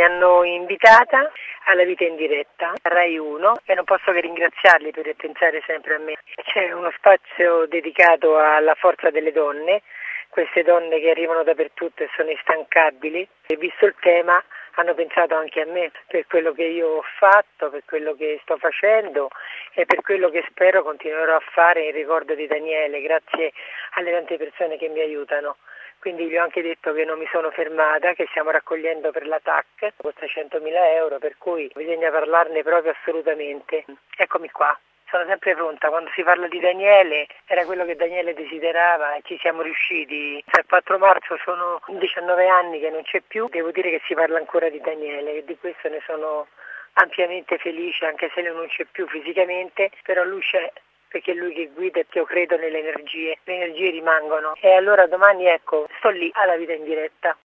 hanno invitata alla Vita in Diretta, a Rai 1, e non posso che ringraziarli per pensare sempre a me. C'è uno spazio dedicato alla forza delle donne, queste donne che arrivano dappertutto e sono instancabili, e visto il tema hanno pensato anche a me, per quello che io ho fatto, per quello che sto facendo e per quello che spero continuerò a fare in ricordo di Daniele, grazie alle tante persone che mi aiutano. Quindi gli ho anche detto che non mi sono fermata, che stiamo raccogliendo per la TAC, costa 100.000 euro, per cui bisogna parlarne proprio assolutamente. Eccomi qua. Sono sempre pronta, quando si parla di Daniele era quello che Daniele desiderava e ci siamo riusciti. Il 4 marzo sono 19 anni che non c'è più, devo dire che si parla ancora di Daniele e di questo ne sono ampiamente felice, anche se lui non c'è più fisicamente, però lui c'è, perché è lui che guida e io credo nelle energie, le energie rimangono. E allora domani sto lì alla Vita in Diretta.